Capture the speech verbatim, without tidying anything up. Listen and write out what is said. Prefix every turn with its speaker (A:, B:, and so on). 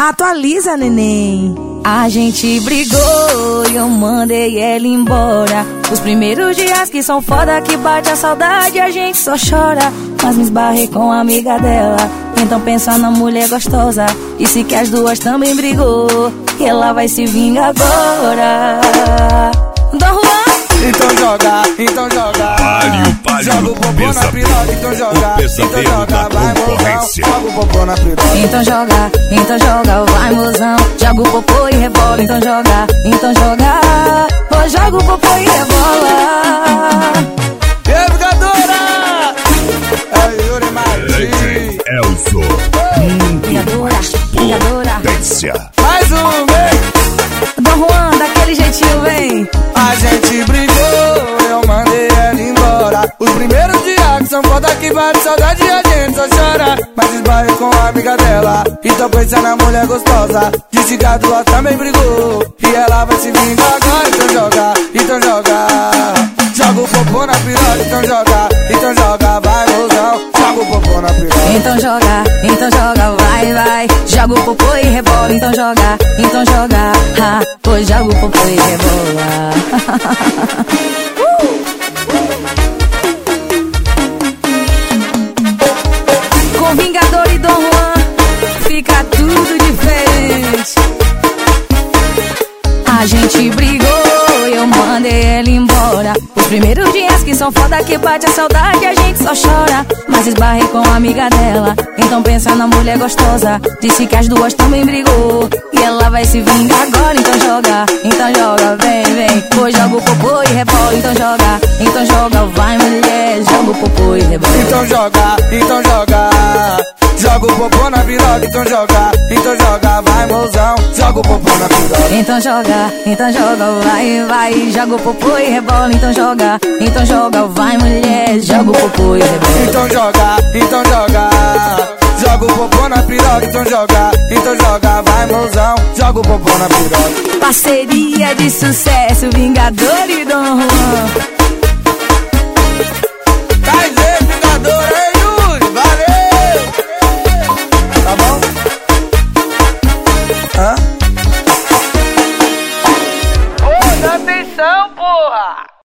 A: Atualiza, neném.
B: A gente brigou e eu mandei ela embora. Os primeiros dias que são foda, que bate a saudade, a gente só chora. Mas me esbarrei com a amiga dela, então pensa na mulher gostosa. Disse que as duas também brigou e ela vai se vingar agora. Dom Juan.
C: Então joga, então joga.
D: Páreo, páreo,
C: joga o popô na piroca, então joga. Então joga, vai mozão, joga o popô na piroca.
B: Então joga, então joga, vai mozão. Joga o popô e rebola, então joga. Então joga, oh, joga o popô e rebola.
C: E aí, jogadora? É Yuri Martins.
D: Elzo.
B: Vingadora, vingadora.
D: Potência.
C: Mais um, vem.
B: Dom Juan, daquele jeitinho, vem.
C: A gente brigou, eu mandei ela embora. Os primeiros dias que são foda, que bate saudade e a gente só chora. Mas esbarrei com a amiga dela, então pensa na mulher gostosa. Disse que a duas também brigou e ela vai se vingar agora. Então joga, então joga. Joga o popô na piroca, então joga. Então joga, vai mozão. Joga o popô na piroca.
B: Então joga, então joga, vai, vai. Joga o popô e rebola, então joga. Então joga, ha, pois joga o popô e rebola. uh! Com Vingador e Dom Juan fica tudo diferente. A gente brigou, eu mandei ela embora. Os primeiros dias que são foda, que bate a saudade, a gente só chora. Mas esbarrei com a amiga dela, então pensa na mulher gostosa. Disse que as duas também brigou e ela vai se vingar agora. Então joga, então joga, vem, vem. Pois joga o popô e rebola, então joga. Então joga, vai mulher, joga o popô e rebola.
C: Então joga, então joga. Joga o popô na piroca, então joga. Então joga, vai mozão. Joga o popô na piroca.
B: Então joga, então joga, vai, vai. Joga o popô e rebola, então joga. Então joga, vai mulher, joga o popô e rebola.
C: Então joga, então joga. Joga o popô na piroca, então joga. Então joga, vai mozão. Joga o popô na piroca.
B: Parceria de sucesso, Vingador e Dom Juan.